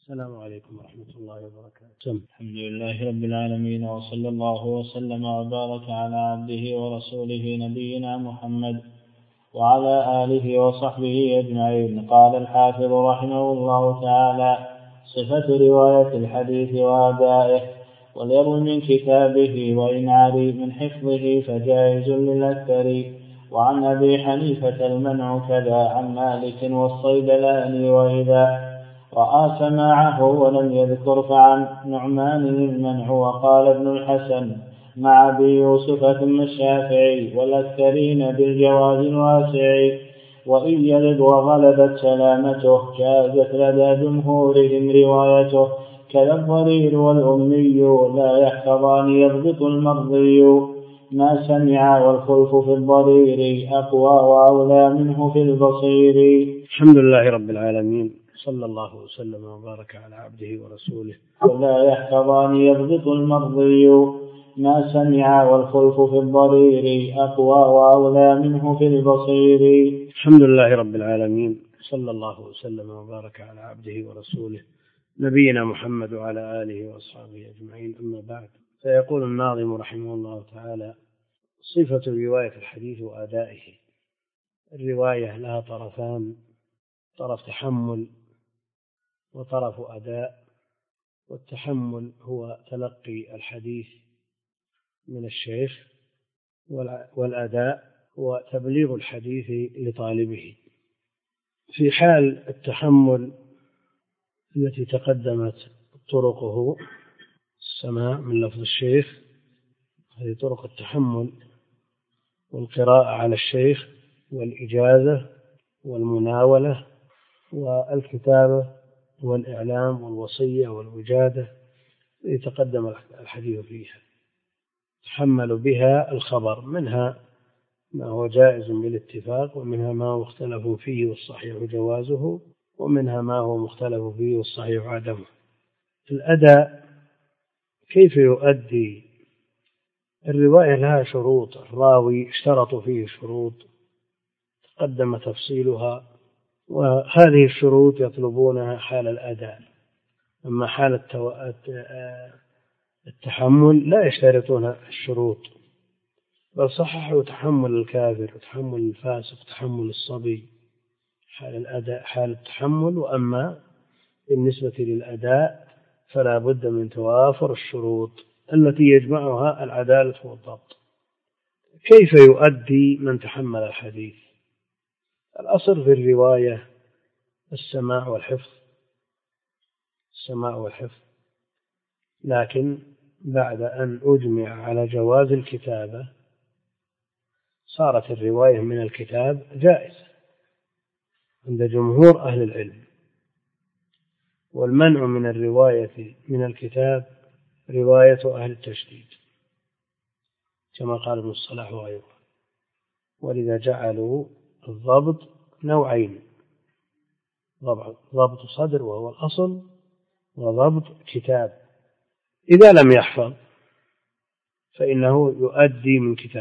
السلام عليكم ورحمة الله وبركاته. الحمد لله رب العالمين، وصلى الله وسلم وبارك على عبده ورسوله نبينا محمد وعلى آله وصحبه أجمعين. قال الحافظ رحمه الله تعالى: صفة رواية الحديث وأدائه. وليروي من كتابه، وإن عري من حفظه فجائز للأكثر. وعن أبي حنيفة المنع كذا، عن مالك والصيدلاني وإذا رأى سماعه ولم يذكر فعن نعمان المنع. وقال ابن الحسن مع أبي يوسف ثم الشافعي والأكثرين بالجواز الواسع. وإن يرد وغلبت سلامته جازت لدى جمهورهم روايته. كذا الضرير والأمي لا يحفظان يضبط المرضي ما سمع. والخلف في الضرير أقوى وأولى منه في البصير. الحمد لله رب العالمين، صلى الله وسلم وبارك على عبده ورسوله. ولا يحفظان يضبط المرضي ما سمع. والخلف في الضرير أقوى وأولى منه في البصير. الحمد لله رب العالمين، صلى الله وسلم وبارك على عبده ورسوله نبينا محمد وعلى آله وأصحابه أجمعين. أما بعد، فيقول الناظم رحمه الله تعالى: صفة رواية الحديث وأدائه. الرواية لها طرفان: طرف تحمل وطرف أداء. والتحمل هو تلقي الحديث من الشيخ، والأداء هو تبليغ الحديث لطالبه. في حال التحمل التي تقدمت طرقه السماع من لفظ الشيخ، هذه طرق التحمل، والقراءة على الشيخ، والإجازة، والمناولة، والكتابة، والإعلام، والوصية، والوجادة، يتقدم الحديث فيها. تحمل بها الخبر، منها ما هو جائز بالاتفاق، ومنها ما هو مختلف فيه والصحيح جوازه، ومنها ما هو مختلف فيه والصحيح عدمه. الأداء كيف يؤدي. الرواية لها شروط، الراوي اشترط فيه شروط تقدم تفصيلها، وهذه الشروط يطلبونها حال الأداء. أما حال التحمل لا يشترطون الشروط، بل صححوا تحمل الكافر وتحمل الفاسق وتحمل الصبي حال الأداء، حال التحمل. وأما بالنسبة للأداء فلا بد من توافر الشروط التي يجمعها العدالة والضبط. كيف يؤدي من تحمل الحديث؟ الأصل في الرواية السماع والحفظ، السماع والحفظ، لكن بعد أن أجمع على جواز الكتابة صارت الرواية من الكتاب جائزة عند جمهور أهل العلم. والمنع من الرواية من الكتاب رواية أهل التشديد كما قال ابن الصلاح وغيره. ولذا جعلوا الضبط نوعين: ضبط صدر وهو الأصل، وضبط كتاب. إذا لم يحفظ فإنه يؤدي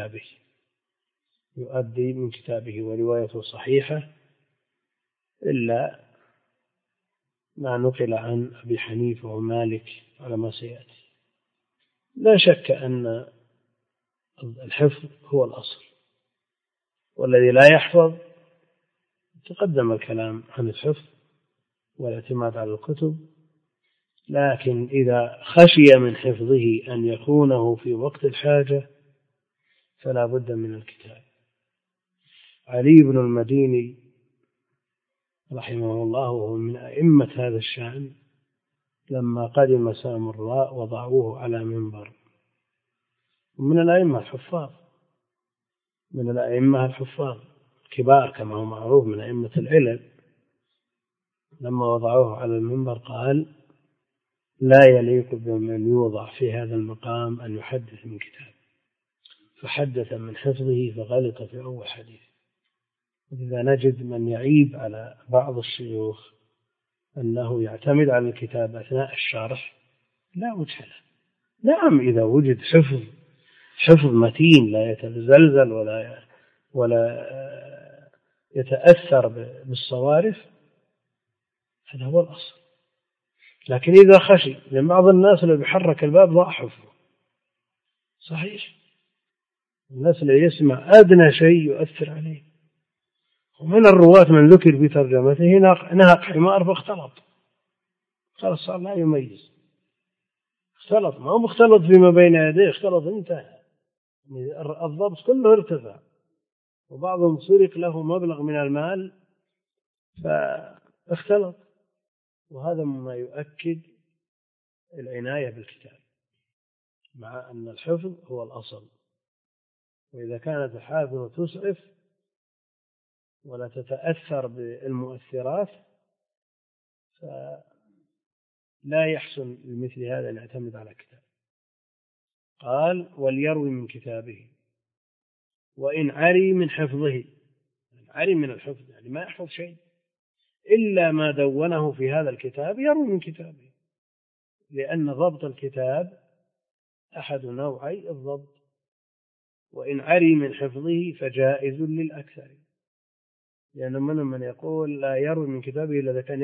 من كتابه وروايته صحيحة، إلا ما نقل عن أبي حنيفة ومالك على ما سيأتي. لا شك أن الحفظ هو الأصل، والذي لا يحفظ تقدم الكلام عن الحفظ والاعتماد على الكتب. لكن إذا خشي من حفظه أن يكونه في وقت الحاجة فلا بد من الكتاب. علي بن المديني رحمه الله وهو من أئمة هذا الشأن، لما قدم سامراء وضعوه على منبر، من الأئمة الحفاظ، من الأئمة الحفاظ كبار كما هو معروف من أئمة العلل، لما وضعوه على المنبر قال: لا يليق بمن يوضع في هذا المقام أن يحدث من كتاب. فحدث من حفظه فغلط في أول حديث. إذا نجد من يعيب على بعض الشيوخ أنه يعتمد على الكتاب أثناء الشرح، لا وجه له. نعم، إذا وجد حفظ متين لا يتزلزل ولا يتأثر بالصوارف، هذا هو الأصل. لكن إذا خشي، لأن بعض الناس اللي بيحرك الباب ضاع حفظه. صحيح، الناس اللي يسمع أدنى شيء يؤثر عليه. ومن الرواة من ذكر في ترجمته نهق حمار فاختلط، خلاص صار لا يميز، اختلط، ما هو مختلط فيما بين يديه، اختلط انتهى، الضبط كله ارتفع. وبعضهم سرق له مبلغ من المال فاختلط، وهذا مما يؤكد العناية بالكتاب، مع أن الحفظ هو الأصل. وإذا كانت الحافظة تسعف ولا تتأثر بالمؤثرات فلا يحسن لمثل هذا أن يعتمد على كتاب. قال وليروي من كتابه، وإن عري من حفظه، عري من الحفظ يعني ما يحفظ شيء إلا ما دونه في هذا الكتاب يروي من كتابه، لأن ضبط الكتاب أحد نوعي الضبط. وإن عري من حفظه فجائز للأكثر، لأن من يقول لا يروي من كتابه إلا إذا كان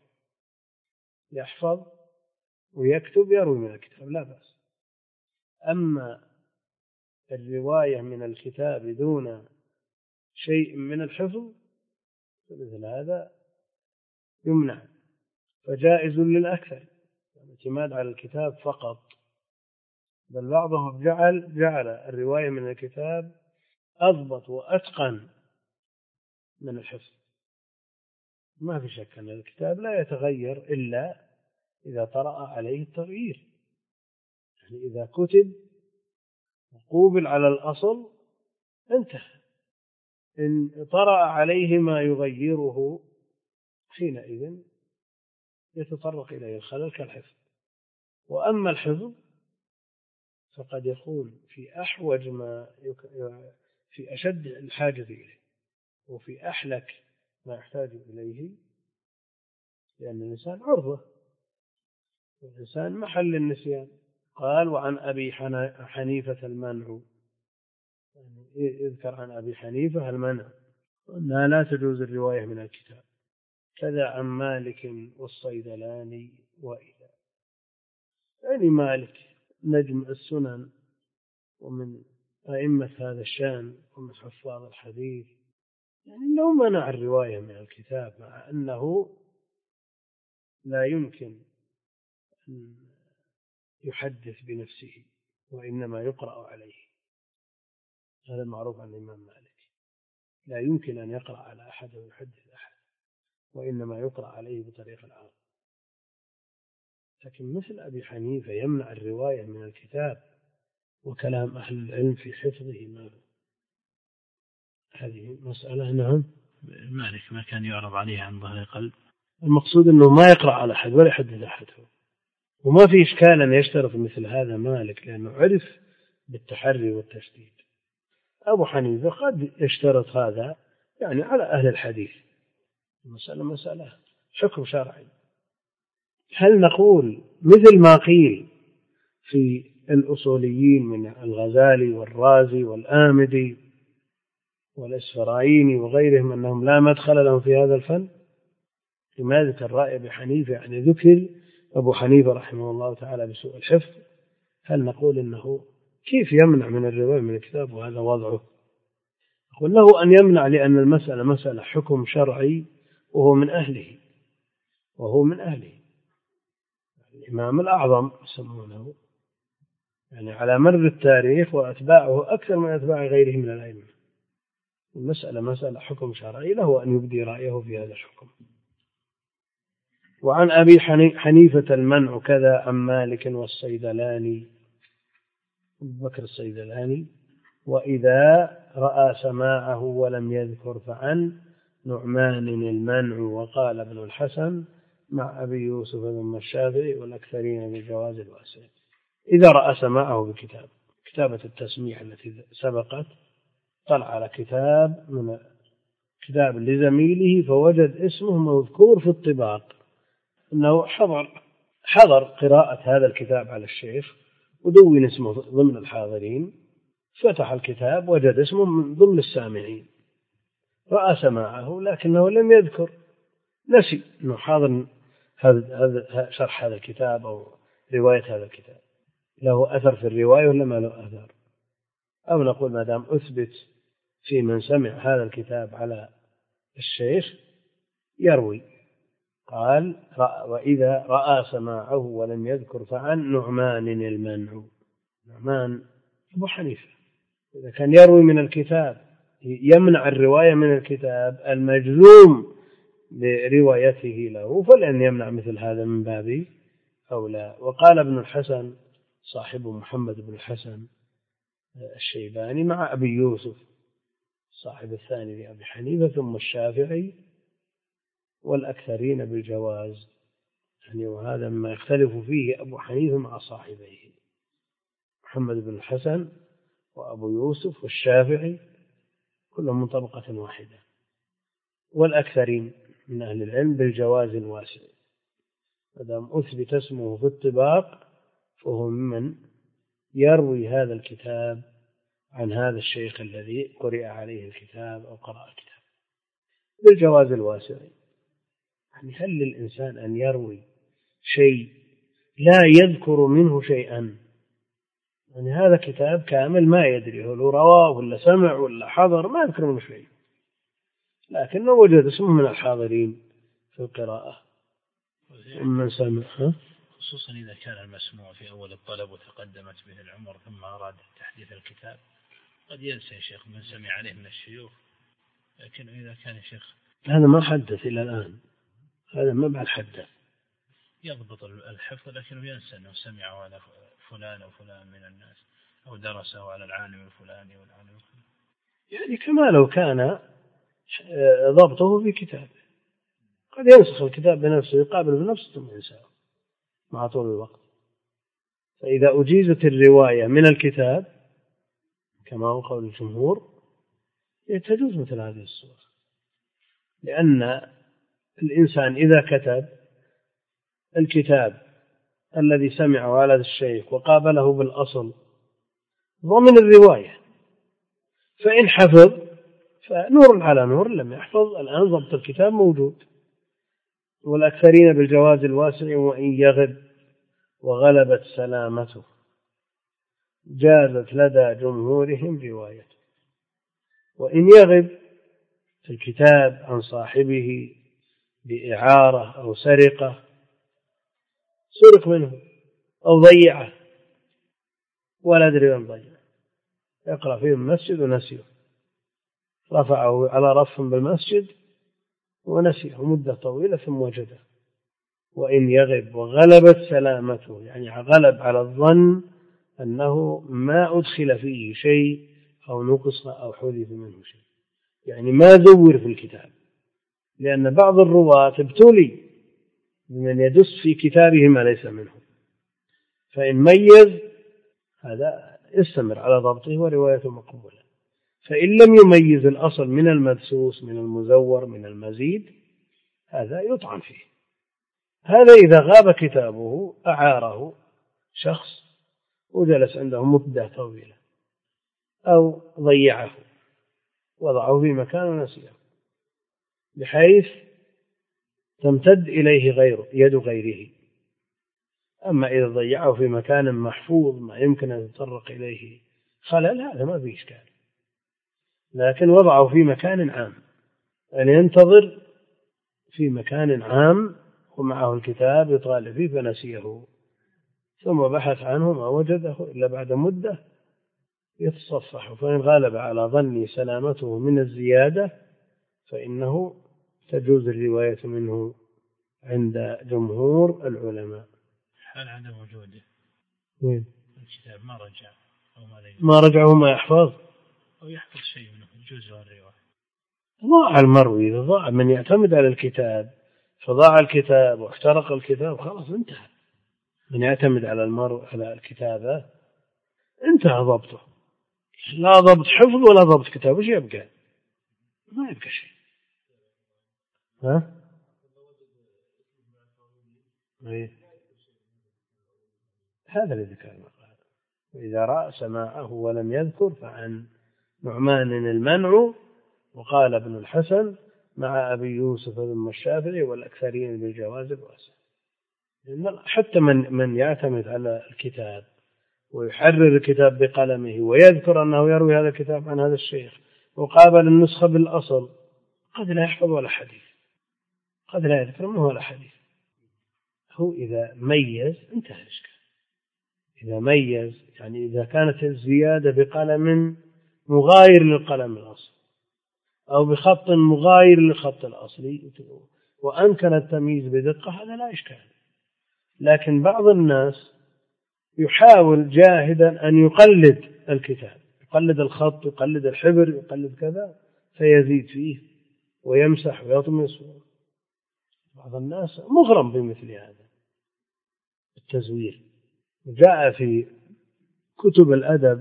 يحفظ ويكتب يروي من الكتاب لا بأس. أما الرواية من الكتاب دون شيء من الحفظ فمثل هذا يمنع، فجائز للأكثر، الاعتماد على الكتاب فقط. بل بعضهم جعل الرواية من الكتاب أضبط وأتقن من الحفظ. ما في شك أن الكتاب لا يتغير إلا إذا طرأ عليه التغيير، يعني إذا كتب وقوبل على الأصل انتهى. إن طرأ عليه ما يغيره حينئذ يتطرق إليه الخلل كالحفظ. وأما الحفظ فقد يكون في أحوج في أشد الحاجة إليه، وفي أحلك ما يحتاج إليه، لأن الإنسان عرضة، والإنسان محل النسيان. قال وعن أبي حنيفة المنع، يعني يذكر عن أبي حنيفة المنع، أنها لا تجوز الرواية من الكتاب، كذا عن مالك والصيدلاني وإذا، يعني مالك نجم السنن ومن أئمة هذا الشأن ومن حفاظ الحديث، يعني لو منع الرواية من الكتاب، مع أنه لا يمكن أن يحدث بنفسه وإنما يقرأ عليه. هذا معروف عن الإمام مالك، لا يمكن أن يقرأ على أحد ويحدث أحد، وإنما يقرأ عليه بطريقة العام. لكن مثل أبي حنيفة يمنع الرواية من الكتاب، وكلام أهل العلم في حفظه ما هذه مسألة. نعم، مالك ما كان يعرض عليه عن ظهر قلب، المقصود أنه ما يقرأ على أحد ولا يحدث أحد، وما في إشكال أن يشترط مثل هذا مالك، لأنه عرف بالتحري والتشديد. أبو حنيفة قد يشترط هذا يعني على أهل الحديث. مسألة حكم شرعي. هل نقول مثل ما قيل في الأصوليين من الغزالي والرازي والآمدي والإسفرايني وغيرهم أنهم لا مدخل لهم في هذا الفن؟ لماذا ذكر رأي أبي حنيفة؟ يعني ذكر أبو حنيفة رحمه الله تعالى بسوء الحفظ. هل نقول إنه كيف يمنع من الرواية من الكتاب وهذا وضعه؟ نقول له أن يمنع لأن المسألة مسألة حكم شرعي وهو من أهله الإمام الأعظم يسمونه، يعني على مر التاريخ وأتباعه أكثر من أتباع غيره من الأئمة. المسألة مسألة حكم شرعي، له أن يبدي رأيه في هذا الحكم. وعن أبي حنيفة المنع كذا عن مالك والصيدلاني، بكر الصيدلاني، وإذا رأى سماعه ولم يذكر فعن نعمان المنع. وقال ابن الحسن مع أبي يوسف ثم الشافعي والأكثرين بجواز الواسع. إذا رأى سماعه بكتاب، كتابة التسميع التي سبقت، طلع على كتاب من كتاب لزميله فوجد اسمه مذكور في الطباق أنه حضر قراءة هذا الكتاب على الشيخ ودون اسمه ضمن الحاضرين، فتح الكتاب وجد اسمه من ضمن السامعين، رأى سماعه لكنه لم يذكر، نسي أنه حاضر هذا شرح هذا الكتاب أو رواية هذا الكتاب، له أثر في الرواية ولا ما له أثر؟ أو نقول ما دام أثبت في من سمع هذا الكتاب على الشيخ يروي. قال وإذا رأى سماعه ولم يذكر فعن نعمان المنع. نعمان أبو حنيفة إذا كان يروي من الكتاب يمنع الرواية من الكتاب المجزوم بروايته له، فلن يمنع مثل هذا من باب أولى. وقال ابن الحسن صاحب محمد بن الحسن الشيباني مع أبي يوسف صاحب الثاني لأبي حنيفة ثم الشافعي والأكثرين بالجواز، يعني وهذا ما يختلف فيه أبو حنيفة مع صاحبيه محمد بن الحسن وأبو يوسف والشافعي كلهم من طبقة واحدة، والأكثرين من أهل العلم بالجواز الواسع مادام أثبت اسمه في الطباق فهو ممن يروي هذا الكتاب عن هذا الشيخ الذي قرئ عليه الكتاب أو قرأ الكتاب بالجواز الواسع. يعني هل للإنسان أن يروي شيء لا يذكر منه شيئا؟ يعني هذا كتاب كامل ما يدري هل رواه ولا سمع ولا حضر، ما يذكر منه شيء، لكنه وجد اسمه من الحاضرين في القراءة ومن سمع. خصوصا إذا كان المسموع في أول الطلب وتقدمت به العمر ثم أراد تحديث الكتاب قد ينسى يا شيخ من سمع عليه من الشيوخ، لكن إذا كان يا شيخ هذا ما حدث إلى الآن، هذا ما بعد حدث، يضبط الحفظ لكنه ينسى أنه سمعه على فلان أو فلان من الناس أو درسه على العالم الفلاني والعالم الفلاني، يعني كما لو كان ضبطه في كتابه قد ينسخ الكتاب بنفسه يقابل بنفسه ثم ينساه مع طول الوقت. فإذا أجيزت الرواية من الكتاب كما هو قول الجمهور تجوز مثل هذه الصور، لأن الإنسان إذا كتب الكتاب الذي سمعه على الشيخ وقابله بالأصل ضمن الرواية، فإن حفظ فنور على نور، لم يحفظ الآن ضبط الكتاب موجود. والأكثرين بالجواز الواسع وإن يغب وغلبت سلامته جازت لدى جمهورهم روايته. وإن يغب في الكتاب عن صاحبه بإعارة أو سرقة، سرق منه أو ضيعه ولا أدري من ضيعه، يقرأ فيه المسجد ونسيه، رفعه على رف بالمسجد ونسيه مدة طويلة ثم وجده. وإن يغب وغلبت سلامته يعني غلب على الظن أنه ما أدخل فيه شيء أو نقص أو حذف منه شيء، يعني ما ذور في الكتاب، لأن بعض الرواة ابتلي بمن يدس في كتابه ما ليس منه، فإن ميز هذا يستمر على ضبطه وروايته مقبولة. فإن لم يميز الأصل من المدسوس من المزور من المزيد هذا يطعن فيه. هذا إذا غاب كتابه أعاره شخص وجلس عنده مدة طويلة أو ضيعه وضعه في مكان ونسيه بحيث تمتد إليه يد غيره. أما إذا ضيعه في مكان محفوظ ما يمكن أن يتطرق إليه خلل هذا ما فيه إشكال، لكن وضعه في مكان عام أن ينتظر في مكان عام ومعه الكتاب يطالع فيه فنسيه ثم بحث عنه ما وجده إلا بعد مدة يتصفح، فإن غالب على ظني سلامته من الزيادة فإنه تجوز الرواية منه عند جمهور العلماء. حال عدم وجوده الكتاب ما رجعه ما يحفظ أو يحفظ شيء منه يجوز له الرواية. ضاع المروي، إذا ضاع من يعتمد على الكتاب فضاع الكتاب واحترق الكتاب خلاص انتهى. من يعتمد على على الكتابة انتهى ضبطه، لا ضبط حفظ ولا ضبط كتاب، وش يبقى؟ ما يبقى شيء. هذا الذي ذكرنا. وإذا رأى سماعه ولم يذكر فعن نعمان المنع. وقال ابن الحسن مع أبي يوسف ثم الشافعي والأكثرين بالجواز الواسع. حتى من يعتمد على الكتاب ويحرر الكتاب بقلمه ويذكر أنه يروي هذا الكتاب عن هذا الشيخ وقابل النسخة بالأصل قد لا يحفظ ولا حديث، قد لا يذكر منه ولا حديث. هو إذا ميز انتهى الإشكال. إذا ميز يعني إذا كانت الزيادة بقلم مغاير للقلم الأصلي أو بخط مغاير للخط الأصلي وأمكن التمييز بدقة هذا لا إشكال. لكن بعض الناس يحاول جاهدا أن يقلد الكتاب، يقلد الخط، يقلد الحبر، يقلد كذا، فيزيد فيه ويمسح ويطمس. بعض الناس مغرم بمثل هذا التزوير. جاء في كتب الأدب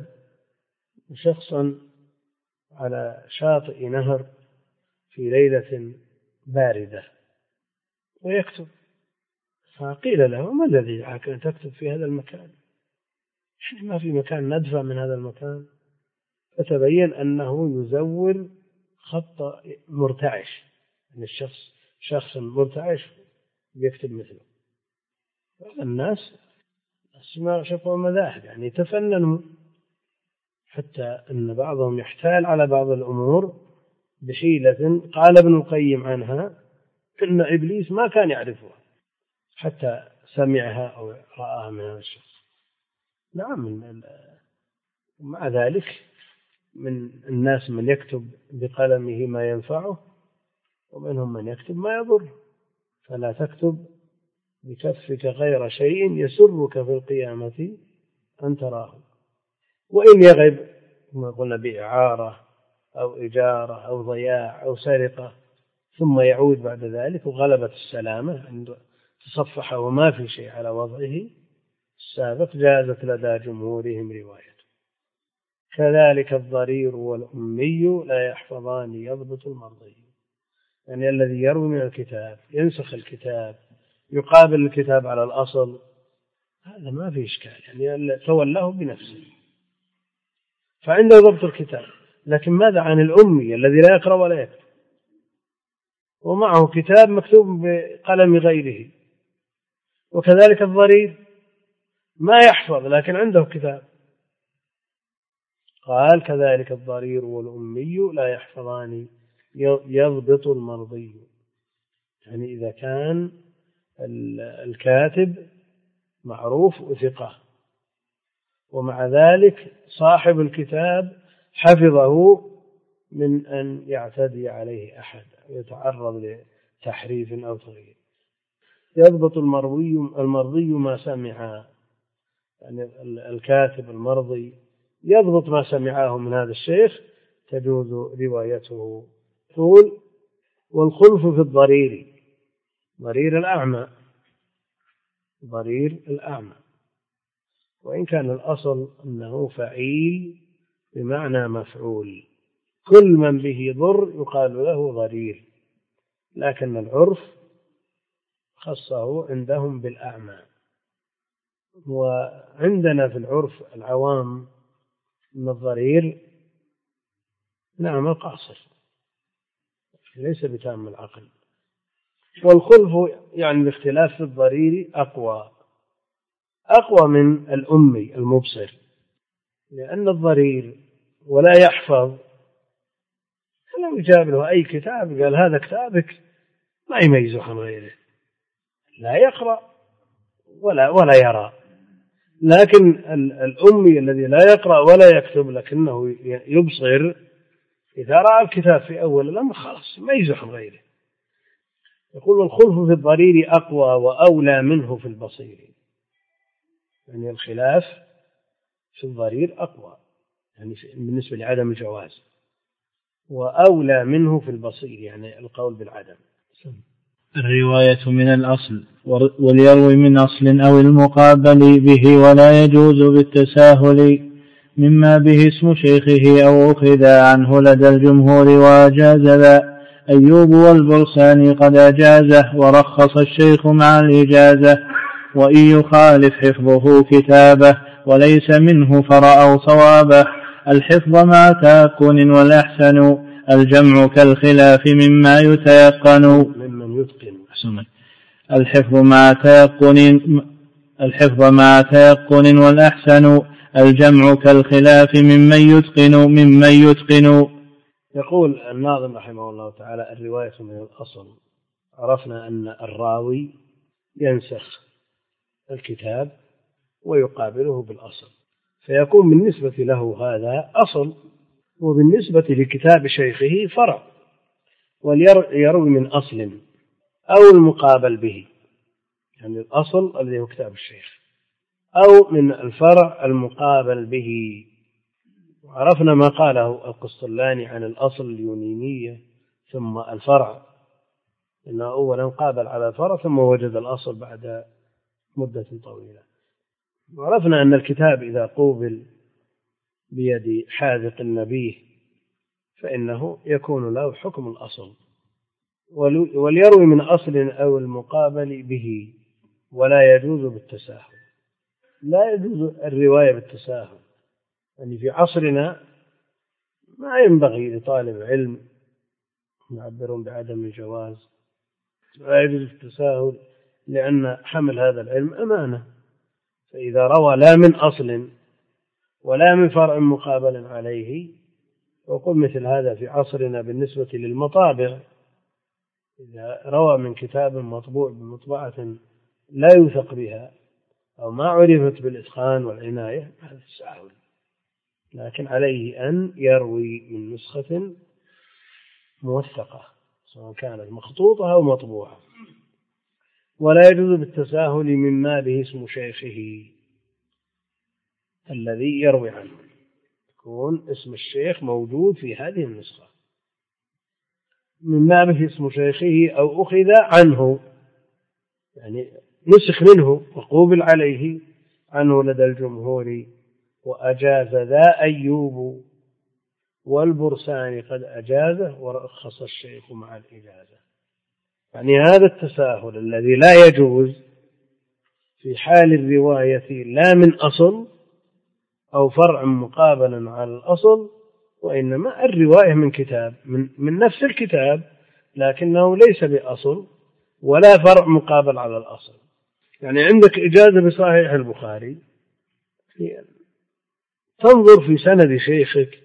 شخصا على شاطئ نهر في ليلة باردة ويكتب، فقيل له: ما الذي دعاك أن تكتب في هذا المكان؟ يعني ما في مكان ندفع من هذا المكان. فتبين أنه يزور خط مرتعش، يعني شخص مرتعش يكتب مثله. الناس ما شافوا مذاهب، يعني تفننوا حتى أن بعضهم يحتال على بعض الأمور بحيلة قال ابن القيم عنها إن إبليس ما كان يعرفها حتى سمعها أو رآها من هذا الشخص. نعم، مع ذلك من الناس من يكتب بقلمه ما ينفعه ومنهم من يكتب ما يضر. فلا تكتب بكفك غير شيء يسرك في القيامة أن تراه، وإن يغب كما قلنا بإعارة أو إجارة أو ضياع أو سرقة ثم يعود بعد ذلك وغلبت السلامة عند تصفح وما في شيء على وضعه السابق جازت لدى جمهورهم روايته. كذلك الضرير والأمي لا يحفظان يضبط المرضي، يعني الذي يروي من الكتاب ينسخ الكتاب يقابل الكتاب على الأصل، هذا ما في إشكال، يعني تولاه بنفسه فعنده ضبط الكتاب. لكن ماذا عن الأمي الذي لا يقرأ ولا يكتب ومعه كتاب مكتوب بقلم غيره؟ وكذلك الضرير ما يحفظ لكن عنده كتاب. قال: كذلك الضرير والأمي لا يحفظان يضبط المرضي، يعني إذا كان الكاتب معروف وثقة ومع ذلك صاحب الكتاب حفظه من أن يعتدي عليه أحد يتعرض لتحريف أو تغيير. يضبط المرضي ما سمع، يعني الكاتب المرضي يضبط ما سمعه من هذا الشيخ تجوز روايته. تقول: والخلف في الضرير، ضرير الأعمى، وإن كان الأصل أنه فعيل بمعنى مفعول، كل من به ضر يقال له ضرير، لكن العرف خصه عندهم بالأعمى. وعندنا في العرف العوام أن الضرير نعم القاصر ليس بتام العقل. والخلف يعني الاختلاف في الضرير أقوى من الأمي المبصر، لأن الضرير ولا يحفظ لو جاب له أي كتاب قال هذا كتابك ما يميزه عن غيره، لا يقرأ ولا يرى. لكن الأمي الذي لا يقرأ ولا يكتب لكنه يبصر إذا رأى الكتاب في أول الأمر خلاص يميزه عن غيره. يقول: والخلف في الضرير أقوى وأولى منه في البصير، يعني الخلاف في الضرير أقوى يعني بالنسبة لعدم الجواز، وأولى منه في البصير يعني القول بالعدم. الرواية من الأصل، وليروي من أصل أو المقابل به، ولا يجوز بالتساهل مما به اسم شيخه أو أخذ عنه لدى الجمهور وأجاز ذا. أيوب والبرساني قد أجازه ورخص الشيخ مع الإجازة، وإن يخالف حفظه كتابه وليس منه فرأوا صوابه. الحفظ مع تأكن والأحسن الجمع كالخلاف مما يتيقن. الحفظ مع تيقن والأحسن الجمع كالخلاف ممن يتقن. يقول الناظم رحمه الله تعالى: الرواية من الأصل. عرفنا أن الراوي ينسخ الكتاب ويقابله بالأصل، فيكون بالنسبة له هذا أصل، وبالنسبة لكتاب شيخه فرع، وليروي من أصل أو المقابل به، يعني الأصل الذي هو كتاب الشيخ، أو من الفرع المقابل به. وعرفنا ما قاله القسطلاني عن الأصل اليونانية ثم الفرع، إنه أولا قابل على الفرع ثم وجد الأصل بعد مدة طويلة. وعرفنا أن الكتاب إذا قوبل بيد حاذق نبيه فإنه يكون له حكم الأصل، وليروي من أصل أو المقابل به، ولا يجوز بالتساهل. لا يجوز الرواية بالتساهل، يعني في عصرنا ما ينبغي لطالب علم يعبرون بعدم الجواز، لا يجوز التساهل، لأن حمل هذا العلم أمانة. فإذا روى لا من أصل ولا من فرع مقابل عليه، وقل مثل هذا في عصرنا بالنسبة للمطابع، إذا روى من كتاب مطبوع بمطبعة لا يوثق بها أو ما عرفت بالإتقان والعناية، هذا تساهل. لكن عليه أن يروي من نسخة موثقة سواء كانت مخطوطة أو مطبوعة. ولا يجوز بالتساهل مما به اسم شيخه الذي يروي عنه، يكون اسم الشيخ موجود في هذه النسخة، مما به اسم شيخه أو أخذ عنه، يعني نسخ منه وقوبل عليه عنه لدى الجمهور. وأجاز ذا أيوب والبرساني قد أجازه ورخص الشيخ مع الإجازة. يعني هذا التساهل الذي لا يجوز في حال الرواية لا من أصل أو فرع مقابلا على الأصل، وإنما الرواية من كتاب من نفس الكتاب لكنه ليس بأصل ولا فرع مقابل على الأصل. يعني عندك إجازة بصحيح البخاري، تنظر في سند شيخك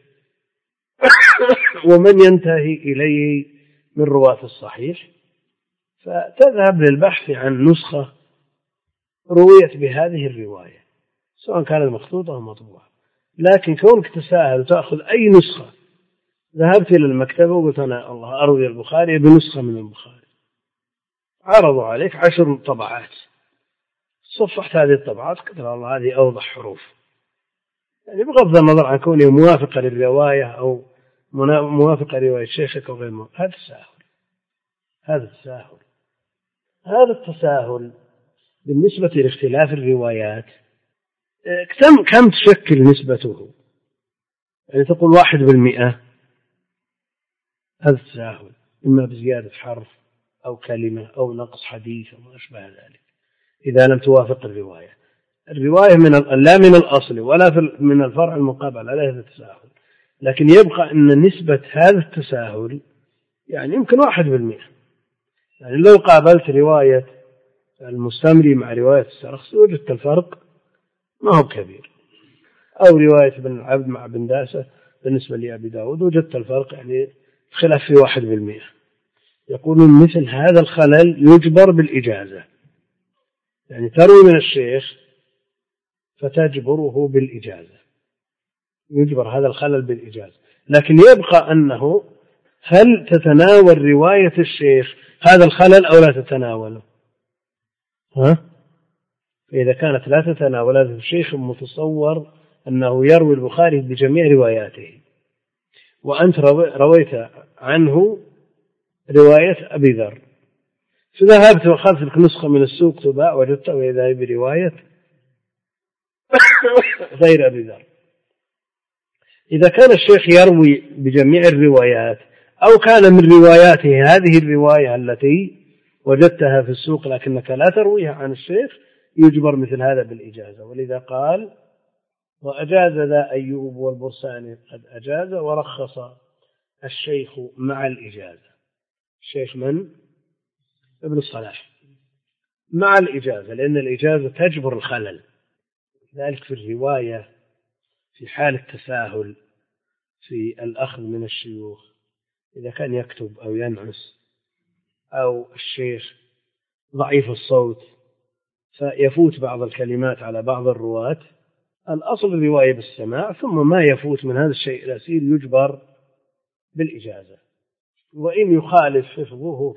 ومن ينتهي إليه من رواة الصحيح، فتذهب للبحث عن نسخة رويت بهذه الرواية سواء كانت مخطوطة أو مطبوعة. لكن كونك تساهل وتأخذ أي نسخة، ذهبت إلى المكتبة وقلت أنا الله أروي البخاري بنسخة من البخاري، عرضوا عليك 10 طبعات، صفحت هذه الطبعات قلت الله هذه أوضح حروف، يعني بغض النظر عن كونه موافقة للرواية أو موافقة لرواية شيخك أو غير موافقة، هذا التساهل. هذا التساهل بالنسبة لاختلاف الروايات كم تشكل نسبته؟ يعني تقول 1%، هذا التساهل إما بزيادة حرف أو كلمة أو نقص حديث أو ما أشبه ذلك، إذا لم توافق الرواية لا من الأصل ولا من الفرع المقابل على هذا التساهل. لكن يبقى أن نسبة هذا التساهل يعني يمكن 1%. يعني لو قابلت رواية المستمري مع رواية السرخسي وجدت الفرق ما هو كبير، أو رواية ابن العبد مع ابن داسة بالنسبة لأبي داود وجدت الفرق يعني خلاف في 1%. يقولون مثل هذا الخلل يجبر بالإجازة، يعني تروي من الشيخ فتجبره بالإجازة، يجبر هذا الخلل بالإجازة. لكن يبقى أنه هل تتناول رواية الشيخ هذا الخلل أو لا تتناوله؟ فإذا كانت لا تتناول هذا الشيخ متصور أنه يروي البخاري بجميع رواياته، وأنت رويت عنه رواية أبي ذر، فذهبت وأخذت لك نسخة من السوق تباع وجدتها وإذا برواية غير أبي ذر. إذا كان الشيخ يروي بجميع الروايات أو كان من رواياته هذه الرواية التي وجدتها في السوق لكنك لا ترويها عن الشيخ، يجبر مثل هذا بالإجازة. ولذا قال وأجاز ذا أيوب والبرساني قد أجاز ورخص الشيخ مع الإجازة. الشيخ من؟ ابن الصلاح. مع الإجازة، لأن الإجازة تجبر الخلل. ذلك في الرواية في حال التساهل في الأخذ من الشيوخ، إذا كان يكتب أو ينعس أو الشيخ ضعيف الصوت فيفوت بعض الكلمات على بعض الرواة، الأصل الرواية بالسماع، ثم ما يفوت من هذا الشيء اليسير يجبر بالإجازة. وإن يخالف حفظه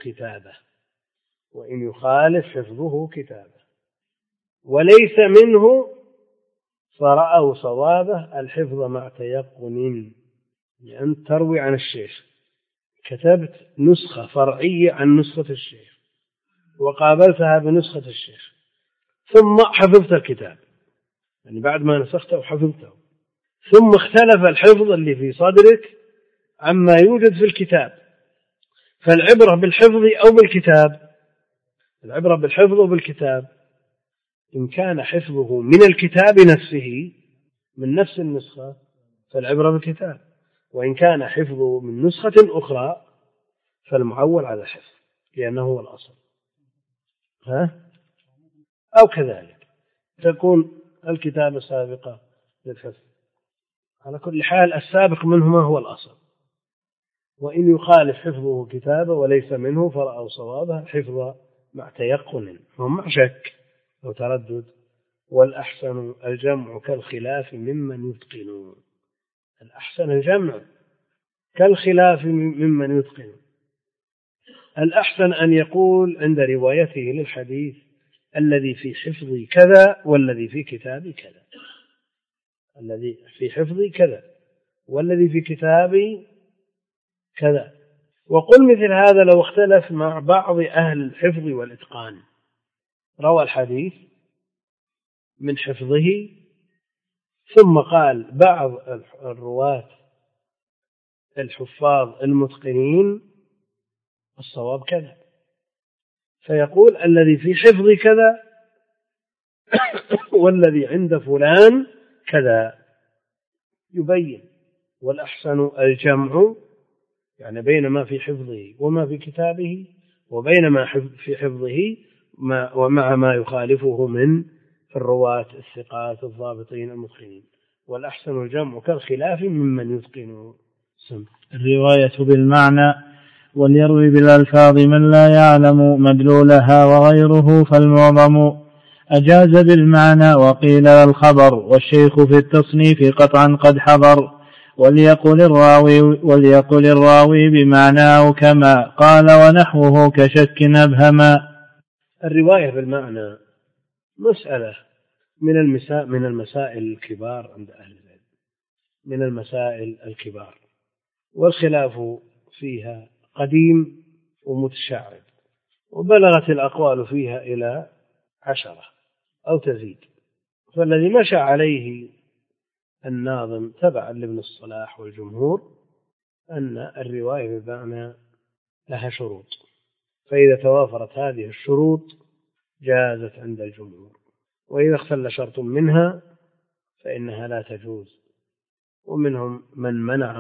كتابه وليس منه فرأوا صوابه الحفظ مع تيقن، لأن تروي عن الشيخ، كتبت نسخة فرعية عن نسخة الشيخ وقابلتها بنسخة الشيخ ثم حفظت الكتاب، يعني بعد ما نسخته وحفظته، ثم اختلف الحفظ اللي في صدرك عما يوجد في الكتاب، فالعبرة بالحفظ أو بالكتاب؟ العبرة بالحفظ وبالكتاب. إن كان حفظه من الكتاب نفسه من نفس النسخة فالعبرة بالكتاب، وإن كان حفظه من نسخة أخرى فالمعول على الحفظ لأنه هو الأصل. أو كذلك تكون الكتابة سابقة للحفظ. على كل حال السابق منهما هو الأصل. وإن يخالف حفظه كتابه وليس منه فرأوا صوابه الحفظ مع تيقن ومع شك أو تردد. والأحسن الجمع كالخلاف ممن يتقن. الأحسن الجمع كالخلاف ممن يتقن. الأحسن أن يقول عند روايته للحديث الذي في حفظي كذا والذي في كتابي كذا، الذي في حفظي كذا والذي في كتابي كذا. وقل مثل هذا لو اختلف مع بعض أهل الحفظ والإتقان، روى الحديث من حفظه ثم قال بعض الرواة الحفاظ المتقنين الصواب كذا، فيقول الذي في حفظي كذا والذي عند فلان كذا، يبين. والأحسن الجمع، يعني بين ما في حفظه وما في كتابه، وبين ما في حفظه ومع ما يخالفه من الرواة الثقات الضابطين المتقنين. والأحسن الجمع كالخلاف ممن يتقن. الرواية بالمعنى وليروي بالألفاظ من لا يعلم مدلولها وغيره فالمعظم أجاز بالمعنى وقيل الخبر، والشيخ في التصنيف قطعا قد حضر، وليقل الراوي بمعناه كما قال ونحوه كشك أبهما. الرواية بالمعنى مسألة من المسائل الكبار عند أهل العلم، من المسائل الكبار، والخلاف فيها قديم ومتشعب، وبلغت الأقوال فيها إلى 10 أو تزيد. فالذي مشى عليه الناظم تبعا لابن الصلاح والجمهور أن الرواية بالمعنى لها شروط، فإذا توافرت هذه الشروط جازت عند الجمهور، وإذا اختل شرط منها فإنها لا تجوز. ومنهم من منع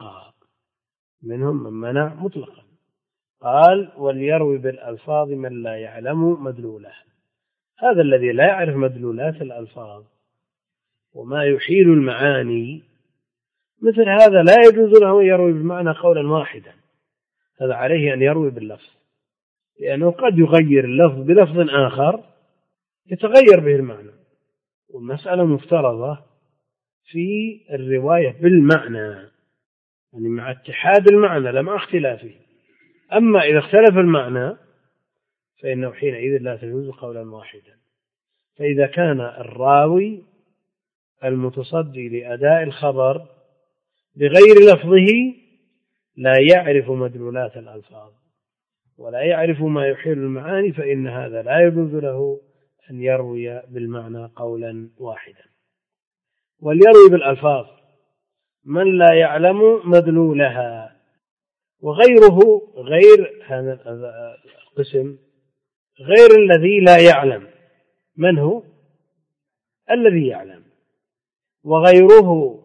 مطلقا، قال وليروي بالألفاظ من لا يعلم مدلولها. هذا الذي لا يعرف مدلولات الألفاظ وما يحيل المعاني، مثل هذا لا يجوز له أن يروي بالمعنى قولا واحدا، هذا عليه أن يروي باللفظ، لأنه قد يغير اللفظ بلفظ آخر يتغير به المعنى، والمسألة مفترضة في الرواية بالمعنى، يعني مع اتحاد المعنى لا مع اختلافه. أما إذا اختلف المعنى فإنه حينئذ لا تجوز قولا واحدا. فإذا كان الراوي المتصدي لأداء الخبر بغير لفظه لا يعرف مدلولات الألفاظ ولا يعرف ما يحيل المعاني، فإن هذا لا يجوز له أن يروي بالمعنى قولا واحدا. وليروي بالألفاظ من لا يعلم مدلولها، وغيره غير هذا القسم، غير الذي لا يعلم. من هو الذي يعلم؟ وغيره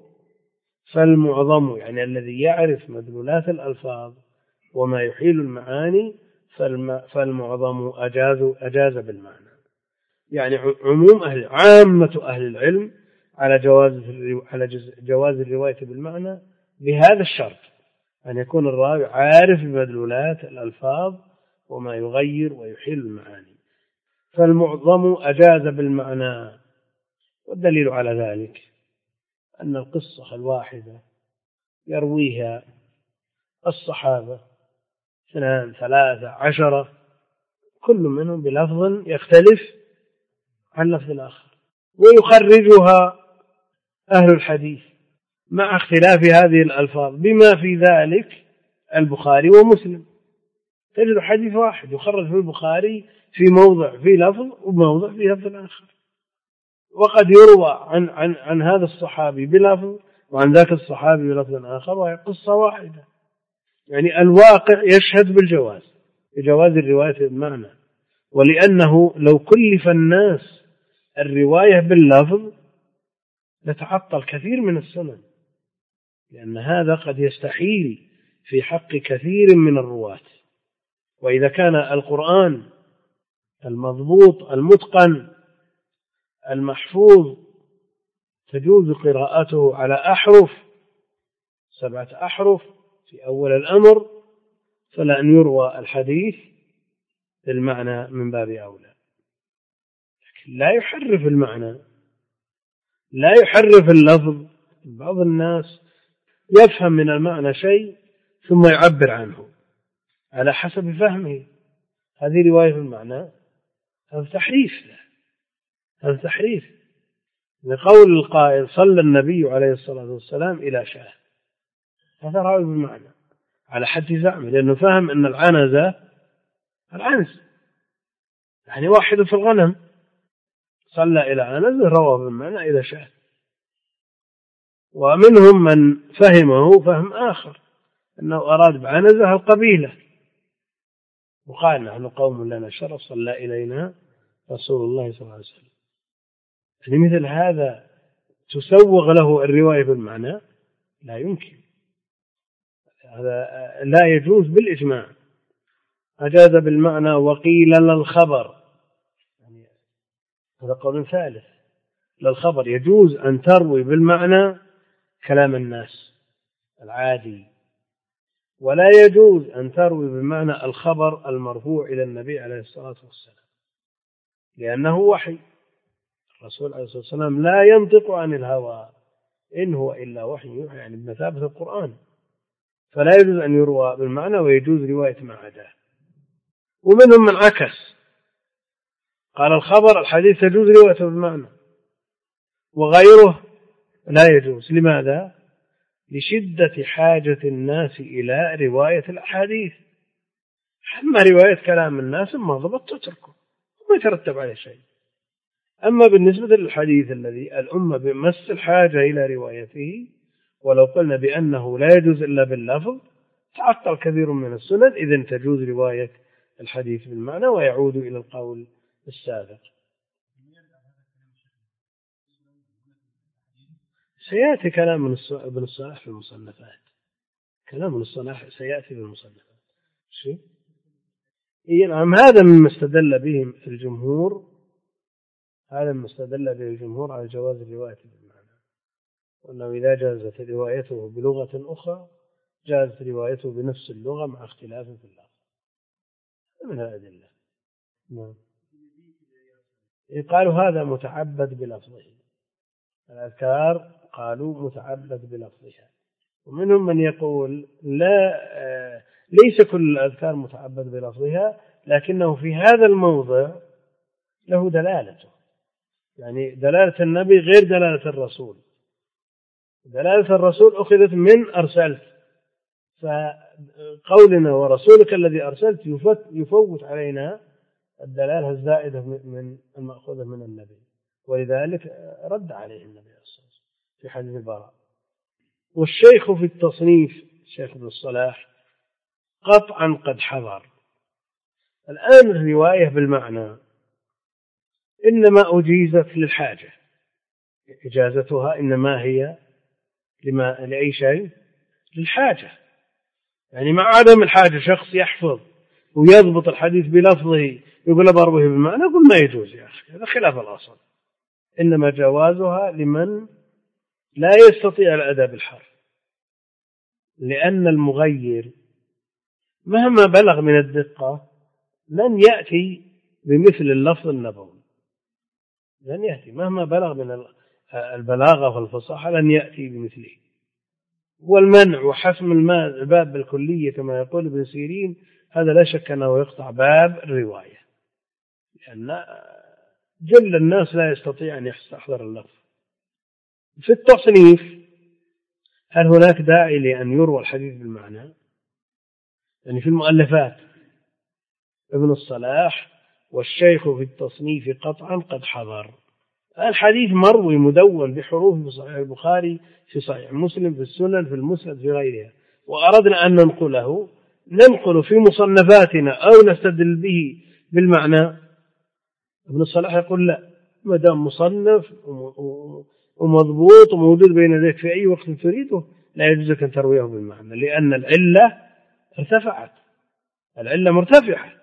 فالمعظم، يعني الذي يعرف مدلولات الألفاظ وما يحيل المعاني فالمعظم أجاز بالمعنى، يعني عامة أهل العلم على جواز الرواية بالمعنى بهذا الشرط، أن يكون الراوي عارف بمدلولات الألفاظ وما يغير ويحيل المعاني، فالمعظم أجاز بالمعنى. والدليل على ذلك أن القصة الواحدة يرويها الصحابة 2 3 10 كل منهم بلفظ يختلف عن لفظ الآخر، ويخرجها أهل الحديث مع اختلاف هذه الألفاظ، بما في ذلك البخاري ومسلم. تجد حديث واحد يخرج في البخاري في موضع في لفظ وموضع في لفظ آخر، وقد يروى عن هذا الصحابي بلفظ وعن ذاك الصحابي بلفظ آخر، وهي قصة واحدة. يعني الواقع يشهد بجواز الرواية بالمعنى، ولأنه لو كلف الناس الرواية باللفظ لتعطل كثير من السنن، لأن هذا قد يستحيل في حق كثير من الرواة. وإذا كان القرآن المضبوط المتقن المحفوظ تجوز قراءته على أحرف 7 أحرف في أول الأمر، فلأن يروى الحديث بالمعنى من باب أولى. لكن لا يحرف المعنى، لا يحرف اللفظ. بعض الناس يفهم من المعنى شيء ثم يعبر عنه على حسب فهمه، هذه رواية المعنى، هذا تحريف لقول القائل صلى النبي عليه الصلاة والسلام إلى شاه، هذا راوي بالمعنى على حد زعمه، لأنه فهم أن العنز يعني واحد في الغنم، صلى إلى عنز روى بالمعنى إلى شاه. ومنهم من فهمه فهم آخر، أنه أراد بعنزة القبيلة، وقال نحن قوم لنا شرف صلى إلينا رسول الله صلى الله عليه وسلم. يعني مثل هذا تسوغ له الرواية بالمعنى؟ لا يمكن، هذا لا يجوز بالإجماع. أجاز بالمعنى وقيل للخبر، يعني هذا قول ثالث، للخبر يجوز أن تروي بالمعنى كلام الناس العادي، ولا يجوز أن تروي بالمعنى الخبر المرفوع إلى النبي عليه الصلاة والسلام، لأنه وحي. الرسول عليه الصلاة والسلام لا ينطق عن الهوى إن هو إلا وحي يوحى، يعني بمثابة القرآن، فلا يجوز أن يروى بالمعنى ويجوز رواية ما عداه. ومنهم من عكس، قال الخبر الحديث تجوز روايته بالمعنى وغيره لا يجوز. لماذا؟ لشدة حاجة الناس إلى رواية الأحاديث. أما رواية كلام الناس ما ضبط تتركه وما يترتب عليه شيء. أما بالنسبة للحديث الذي الأمة بمس الحاجة إلى روايته، ولو قلنا بأنه لا يجوز إلا باللفظ تعطل كثير من السنن، إذن تجوز رواية الحديث بالمعنى ويعود إلى القول السابق. سيأتي كلام ابن الصلاح في المصنفات، كلام ابن الصلاح سيأتي في المصنفات. نعم، هذا مما استدل به الجمهور على جواز الرواية بالمعنى، وأنه إذا جازت روايته بلغة أخرى جازت روايته بنفس اللغة مع اختلاف في اللفظ من الأدلة. نعم. قالوا هذا متعبد بلفظه، الأذكار قالوا متعبد بلفظها. ومنهم من يقول لا، ليس كل الأذكار متعبد بلفظها، لكنه في هذا الموضع له دلالته، يعني دلالة النبي غير دلالة الرسول. دلالة الرسول أخذت من أرسلت، فقولنا ورسولك الذي أرسلت يفوت علينا الدلالة الزائدة من المأخوذة من النبي، ولذلك رد عليه النبي في حديث البراء. والشيخ في التصنيف الشيخ ابن الصلاح قطعا قد حضر. الآن الرواية بالمعنى إنما أجيزت للحاجة، إجازتها إنما هي لأي شيء؟ للحاجة. يعني مع عدم الحاجة شخص يحفظ ويضبط الحديث بلفظه يقول بروه بالمعنى، أقول ما يجوز يا أخي، هذا خلاف الأصل. إنما جوازها لمن لا يستطيع الأداء بالحرف، لأن المغير مهما بلغ من الدقة لن يأتي بمثل اللفظ النبوي، لن يأتي مهما بلغ من البلاغة والفصاحة لن يأتي بمثله. والمنع وحسم الباب بالكلية كما يقول ابن سيرين هذا لا شك أنه يقطع باب الرواية، لأن جل الناس لا يستطيع أن يستحضر اللفظ. في التصنيف هل هناك داعي لأن يروى الحديث بالمعنى؟ يعني في المؤلفات ابن الصلاح والشيخ في التصنيف قطعا قد حضر. الحديث مروي مدون بحروف في صحيح البخاري، في صحيح مسلم، في السنن، في المسند، في غيرها، وأردنا أن ننقله ننقل في مصنفاتنا أو نستدل به بالمعنى. ابن الصلاح يقول لا، ما دام مصنف ومضبوط وموجود بين يديك في أي وقت تريده لا يجوز أن ترويه بالمعنى، لأن العلة ارتفعت، العلة مرتفعة.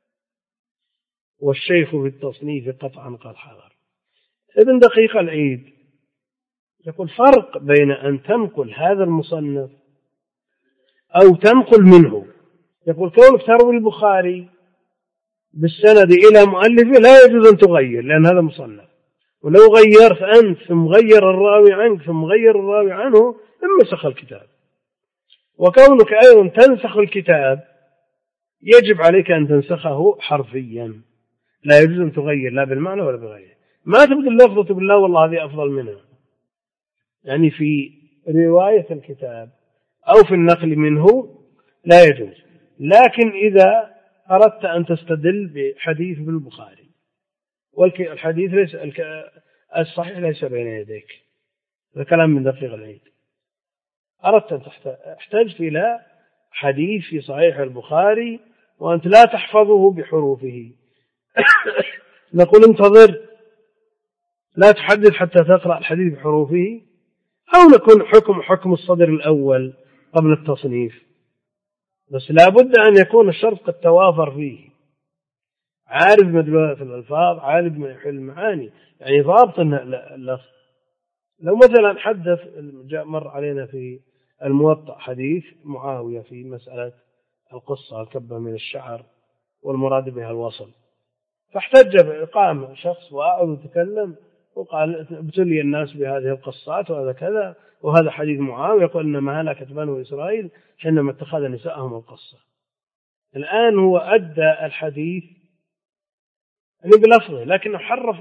والشيخ في التصنيف قطعا قد حضر. ابن دقيق العيد يقول فرق بين أن تنقل هذا المصنف أو تنقل منه. يقول كونك تروي البخاري بالسند إلى مؤلفه لا يجوز أن تغير، لأن هذا مصنف، ولو غيرت أنت ثم غير الراوي عنك ثم غير الراوي عنه انسخ الكتاب. وكونك أيضا تنسخ الكتاب يجب عليك أن تنسخه حرفيا، لا يجوز أن تغير لا بالمعنى ولا بغيره. ما تبدل لفظة بالله والله هذه أفضل منها، يعني في رواية الكتاب أو في النقل منه لا يجوز. لكن إذا أردت أن تستدل بحديث بالبخاري والحديث ليس الصحيح ليس بين يديك، هذا كلام من دقيق العيد، أردت أن احتجت إلى حديث في صحيح البخاري وأنت لا تحفظه بحروفه نقول انتظر لا تحدث حتى تقرأ الحديث بحروفه، أو نكون حكم الصدر الأول قبل التصنيف. بس لا بد أن يكون الشرط قد توافر فيه، عارف مدلولات الألفاظ، عارف ما يحل المعاني، يعني ضابط اللفظ. لو مثلا حدث جاء مر علينا في الموطأ حديث معاوية في مسألة القصة الكبة من الشعر والمراد بها الوصل، فاحتج قام شخص وأعد وتكلم وقال ابتلي الناس بهذه القصات وهذا كذا، وهذا حديث معاوية يقول إنما هلكت بنو إسرائيل حينما اتخذ نساءهم القصة. الآن هو أدى الحديث يعني بلفظه لكنه حرف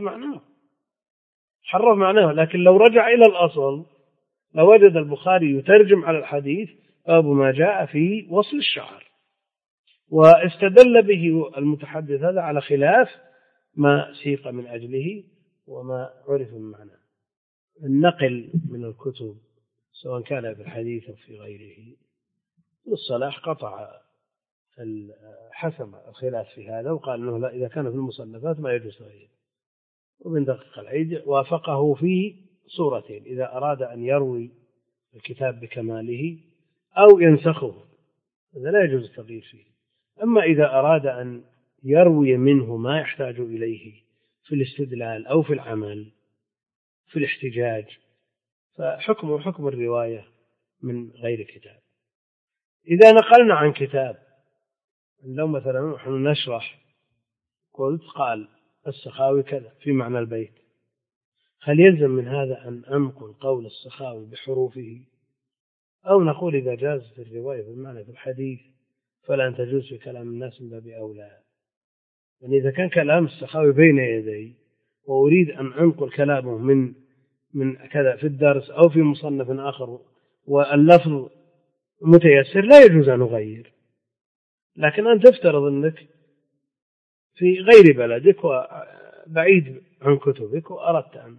معناه. لكن لو رجع إلى الأصل لوجد البخاري يترجم على الحديث باب ما جاء في وصل الشعر، واستدل به المتحدث هذا على خلاف ما سيق من أجله وما عرف من معناه. النقل من الكتب سواء كان في الحديث أو في غيره، الصلاح قطع حسم الخلاف في هذا وقال أنه لا، إذا كان في المصنفات ما يجوز غيره. ومن دقيق العيد وافقه في صورتين: إذا أراد أن يروي الكتاب بكماله أو ينسخه هذا لا يجوز التغيير فيه. أما إذا أراد أن يروي منه ما يحتاج إليه في الاستدلال أو في العمل في الاحتجاج فحكمه حكم الرواية من غير كتاب. إذا نقلنا عن كتاب، لو مثلا نحن نشرح قلت قال السخاوي كذا في معنى البيت، هل يلزم من هذا أن أنقل قول السخاوي بحروفه، أو نقول إذا جازت الرواية بالمعنى في الحديث فلا أن تجوز في كلام الناس من باب أولى؟ يعني إذا كان كلام السخاوي بين يدي وأريد أن أنقل كلامه من كذا في الدرس أو في مصنف آخر واللفظ متيسر لا يجوز أن أغير. لكن أن تفترض أنك في غير بلدك وبعيد عن كتبك وأردت أن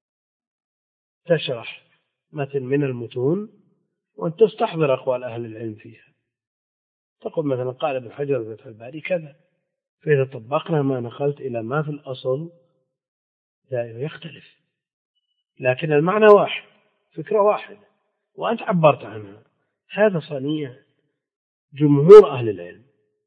تشرح متن من المتون وأن تستحضر أقوال أهل العلم فيها، تقول مثلا قال ابن حجر في فتح الباري كذا، فإذا طبقنا ما نقلت إلى ما في الأصل لا يختلف، لكن المعنى واحد، فكرة واحدة، وأنت عبرت عنها. هذا صنيع جمهور أهل العلم،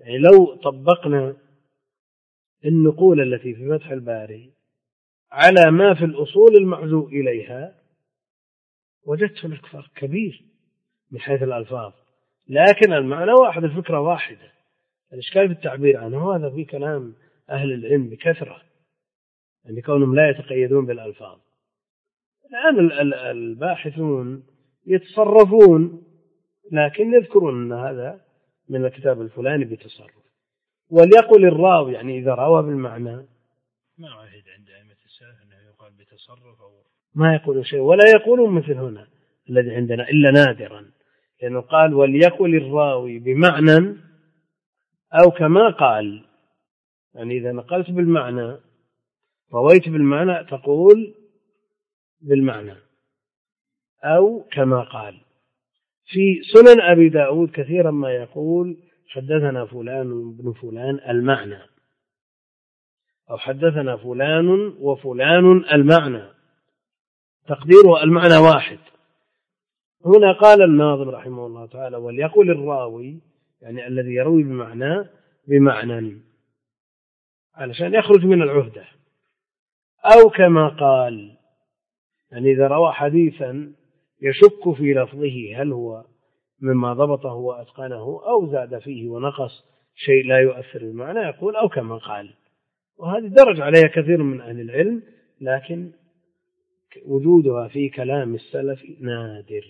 يعني لو طبقنا النقول التي في فتح الباري على ما في الأصول المعزو إليها وجدت لك فرق كبير من حيث الألفاظ، لكن المعنى واحد، الفكرة واحدة. الإشكال في التعبير عنه، هذا في كلام أهل العلم بكثرة، يعني كونهم لا يتقيدون بالألفاظ. الآن الباحثون يتصرفون، لكن يذكرون أن هذا من الكتاب الفلاني بتصرف. وليقل الراوي، يعني إذا روى بالمعنى، ما عهد عند أئمة السلف أنه يقال بتصرف أو ما يقول شيء، ولا يقولون مثل هنا الذي عندنا إلا نادرا، لأنه قال وليقل الراوي بمعنى أو كما قال. يعني إذا نقلت بالمعنى، رويت بالمعنى، تقول بالمعنى أو كما قال. في سنن أبي داود كثيرا ما يقول حدثنا فلان بن فلان المعنى، أو حدثنا فلان وفلان المعنى، تقديره المعنى واحد. هنا قال الناظم رحمه الله تعالى وليقل الراوي، يعني الذي يروي بمعنى علشان يخرج من العهدة، أو كما قال، يعني إذا روى حديثا يشك في لفظه هل هو مما ضبطه وأتقنه أو زاد فيه ونقص شيء لا يؤثر بالمعنى، يقول أو كما قال. وهذه درج عليها كثير من أهل العلم، لكن وجودها في كلام السلف نادر،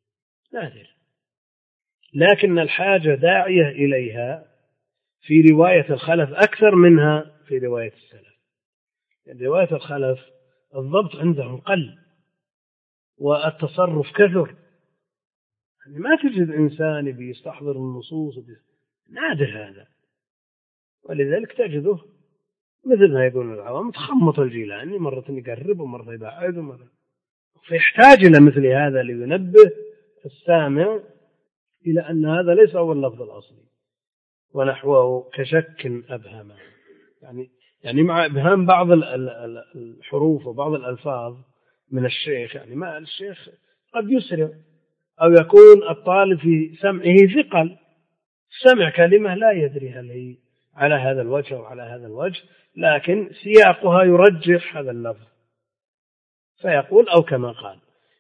لكن الحاجة داعية إليها في رواية الخلف أكثر منها في رواية السلف. يعني رواية الخلف الضبط عندهم قل والتصرف كثر، يعني ما تجد إنسان بيستحضر النصوص، نادر هذا. ولذلك تجده مثل ما يقول العوام تخمط الجيلاني، مرة يقرب ومرة يبعد ومرة، فيحتاج إلى مثل هذا لينبه السامع إلى أن هذا ليس هو اللفظ الأصلي، ونحوه كشك أبهم، يعني مع إبهام بعض الحروف وبعض الألفاظ من الشيخ، يعني ما الشيخ قد يسرع، أو يكون الطالب في سمعه ثقل، سمع كلمة لا يدري هل هي على هذا الوجه أو على هذا الوجه، لكن سياقها يرجح هذا اللفظ فيقول أو كما قال.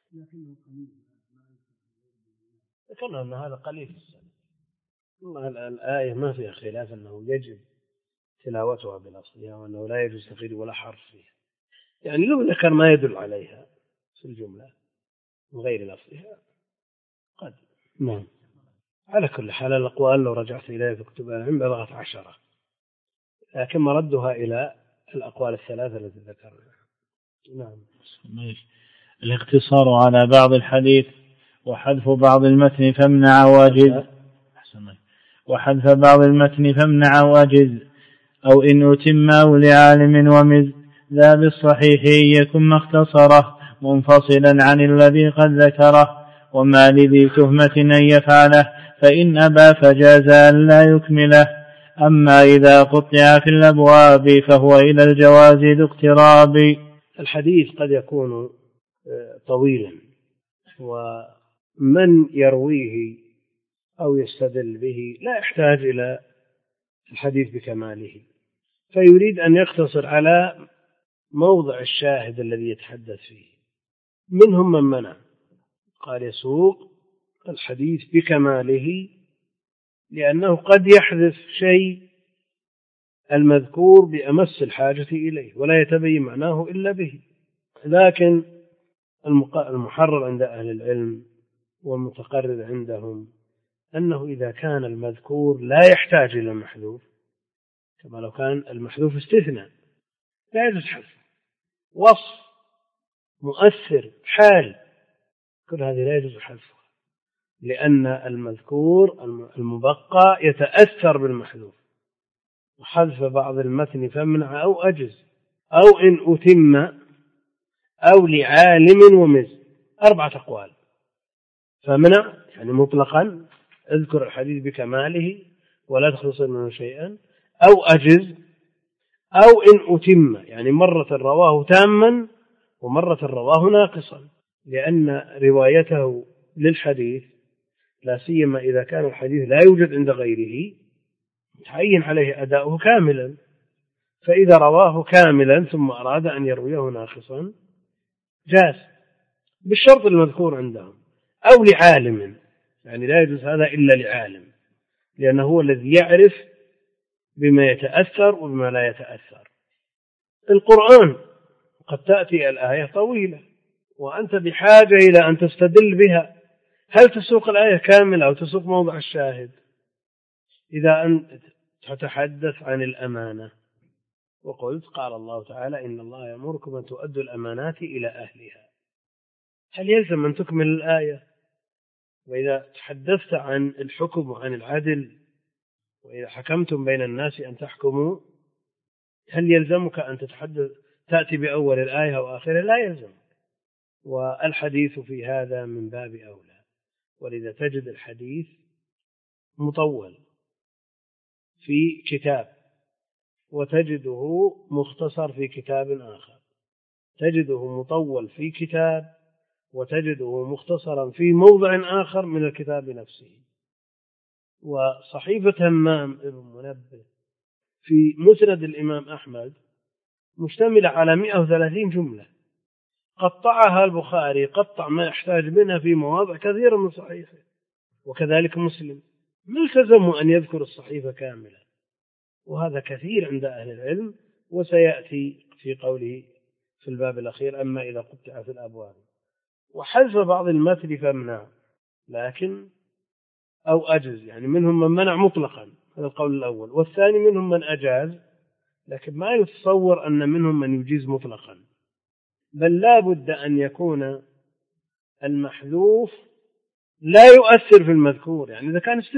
ذكرنا أن هذا قليل في السنة. الآية ما فيها خلاف أنه يجب تلاوتها بلفظها، وأنه لا يجوز تغيير ولا حرف فيها، يعني لو ذكر ما يدل عليها في الجملة من غير لفظها قد. نعم. على كل حال الأقوال لو رجعت إليها في كتب العلم بلغت 10، لكن مردها إلى الأقوال الثلاثة التي ذكرناها. نعم. الاقتصار على بعض الحديث وحذف بعض المتن فامنع واجز، وحذف بعض المتن فامنع واجز، أو إن أتمه لعالم ومز، ذا بالصحيح يكن ما اختصره منفصلا عن الذي قد ذكره، وما لذي تهمة أن يفعله، فإن أبى فجاز أن لا يكمله. أما إذا قطع في الأبواب فهو إلى الجواز ذو اقتراب. الحديث قد يكون طويلا، ومن يرويه أو يستدل به لا يحتاج إلى الحديث بكماله، فيريد أن يقتصر على موضع الشاهد الذي يتحدث فيه. منهم من منع، قال يسوق الحديث بكماله لأنه قد يحذف شيء المذكور بأمس الحاجة إليه ولا يتبين معناه إلا به. لكن المحرر عند أهل العلم والمتقرر عندهم أنه إذا كان المذكور لا يحتاج إلى المحذوف، كما لو كان المحذوف استثناء لا يجوز حذفه، وصف مؤثر حال، كل هذه لا يجوز حذفه، لأن المذكور المبقى يتأثر بالمحذوف. وحذف بعض المتن فمنع أو أجز، أو إن أتم، أو لعالم ومز، 4 أقوال. فمنع يعني مطلقا اذكر الحديث بكماله ولا تختصر منه شيئا، أو أجز، أو إن أتم يعني مرة رواه تاما ومرة رواه ناقصا، لأن روايته للحديث لا سيما إذا كان الحديث لا يوجد عند غيره تعين عليه أداؤه كاملا. فإذا رواه كاملا ثم أراد أن يرويه ناقصا جاز بالشرط المذكور عندهم، أو لعالم، يعني لا يجوز هذا إلا لعالم، لأنه هو الذي يعرف بما يتأثر وبما لا يتأثر. القرآن قد تأتي الآية طويلة وأنت بحاجة إلى أن تستدل بها، هل تسوق الآية كاملة أو تسوق موضع الشاهد؟ إذا أنت تتحدث عن الأمانة وقلت قال الله تعالى إن الله يأمركم أن تؤدوا الأمانات إلى أهلها، هل يلزم أن تكمل الآية؟ وإذا تحدثت عن الحكم وعن العدل وإذا حكمتم بين الناس أن تحكموا، هل يلزمك أن تأتي بأول الآية وآخرها؟ لا يلزم. والحديث في هذا من باب أولى، ولذا تجد الحديث مطول في كتاب وتجده مختصر في كتاب آخر، تجده مطول في كتاب وتجده مختصرا في موضع آخر من الكتاب نفسه. وصحيفة همام ابن منبه في مسند الإمام أحمد مشتملة على 130 جملة، قطعها البخاري قطع ما يحتاج منها في مواضع كثيرة من صحيحه، وكذلك مسلم ما التزموا أن يذكر الصحيفة كاملة، وهذا كثير عند أهل العلم، وسيأتي في قوله في الباب الأخير أما إذا قطع في الأبواب. وحذف بعض المتن فمنع لكن أو أجز، يعني منهم من منع مطلقا، هذا القول الأول، والثاني منهم من أجاز، لكن ما يتصور أن منهم من يجيز مطلقا، بل لا بد أن يكون المحذوف لا يؤثر في المذكور. يعني إذا كان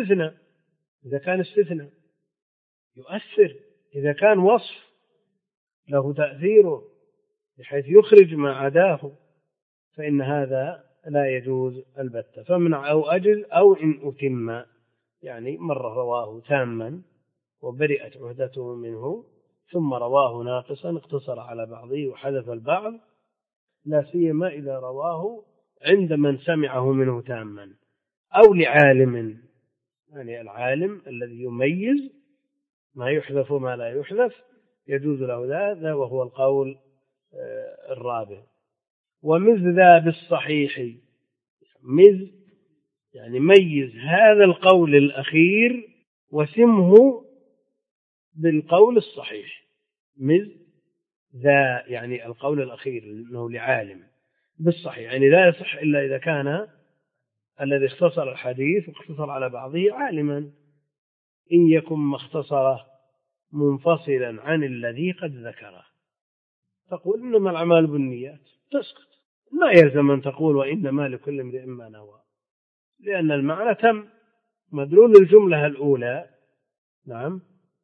استثناء يؤثر، إذا كان وصف له تأثيره بحيث يخرج ما عداه فإن هذا لا يجوز البتة. فمنع أو أجز أو إن أتم، يعني مرة رواه تاما وبرئت عهدته منه ثم رواه ناقصا اقتصر على بعضه وحذف البعض، لا سيما إذا رواه عند من سمعه منه تاما، أو لعالم، يعني العالم الذي يميز ما يحذف وما لا يحذف يجوز له ذا، وهو القول الرابع. ومذ ذا بالصحيح، مذ يعني ميز هذا القول الأخير وسمه بالقول الصحيح. مذ ذا يعني القول الأخير أنه لعالم بالصحيح، يعني لا يصح إلا إذا كان الذي اختصر الحديث واختصر على بعضه عالما، إن يكن ما اختصره منفصلا عن الذي قد ذكره. تقول إنما الأعمال بالنيات، تسكت، ما يلزم أن تقول وإنما لكل امرئ ما نوى، لأن المعنى تم، مدلول الجملة الأولى نعم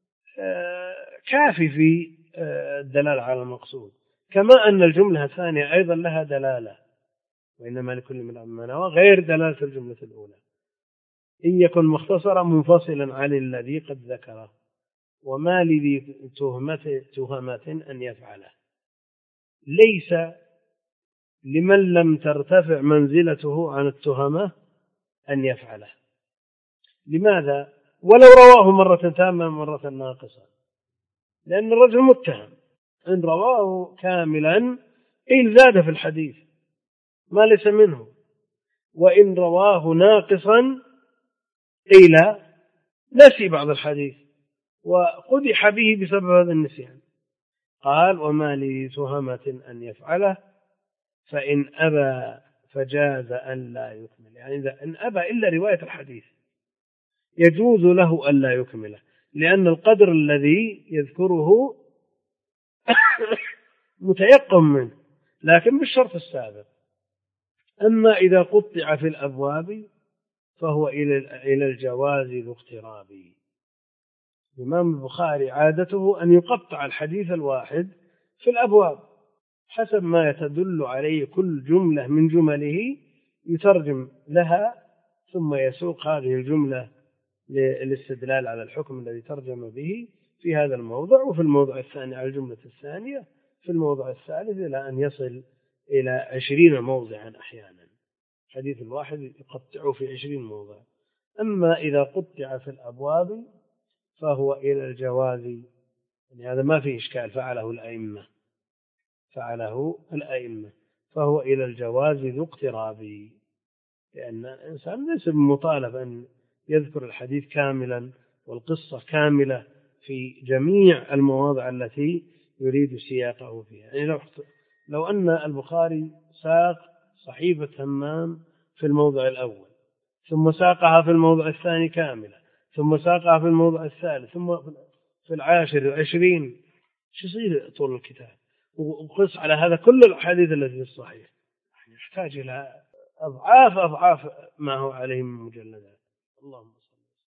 كافي في الدلالة على المقصود، كما أن الجملة الثانية أيضا لها دلالة، وإنما لكل امرئ ما نوى غير دلالة الجملة الأولى. إن يكن مختصرا منفصلا عن الذي قد ذكره، وما لذي تهمة أن يفعله، ليس لمن لم ترتفع منزلته عن التهمة أن يفعله. لماذا؟ ولو رواه مرة تامة مرة ناقصة، لأن الرجل متهم، إن رواه كاملا إن زاد في الحديث ما ليس منه، وإن رواه ناقصا قيل نسي بعض الحديث وقدح به بسبب هذا النسيان. قال وما لي تهمة أن يفعله فإن أبى فجاز أن لا يكمل، يعني إذا إن أبى إلا رواية الحديث يجوز له أن لا يكمله، لأن القدر الذي يذكره متيقن منه، لكن بالشرط السابق. أما إذا قطع في الأبواب فهو إلى الجواز ذو اقتراب. الإمام البخاري عادته أن يقطع الحديث الواحد في الأبواب حسب ما يتدل عليه كل جملة من جمله، يترجم لها ثم يسوق هذه الجملة للاستدلال على الحكم الذي ترجم به في هذا الموضع، وفي الموضع الثاني على الجملة الثانية، في الموضع الثالث، إلى أن يصل إلى 20 موضعا أحيانا. حديث الواحد يقطعه في 20 موضع. أما إذا قطع في الأبواب فهو إلى الجواز، يعني هذا ما فيه إشكال، فعله الأئمة، فهو إلى الجواز ذو اقتراب، لأن الإنسان ليس مطالب أن يذكر الحديث كاملا والقصة كاملة في جميع المواضع التي يريد سياقه فيها. يعني لو أن البخاري ساق صحيفة همام في الموضع الأول، ثم ساقها في الموضع الثاني كاملة، ثم ساقها في الموضع الثالث، ثم في 10 و20، شو يصير طول الكتاب؟ وقص على هذا كل الأحاديث التي في الصحيح، يحتاج إلى أضعاف ما هو عليه من مجلدات. اللهم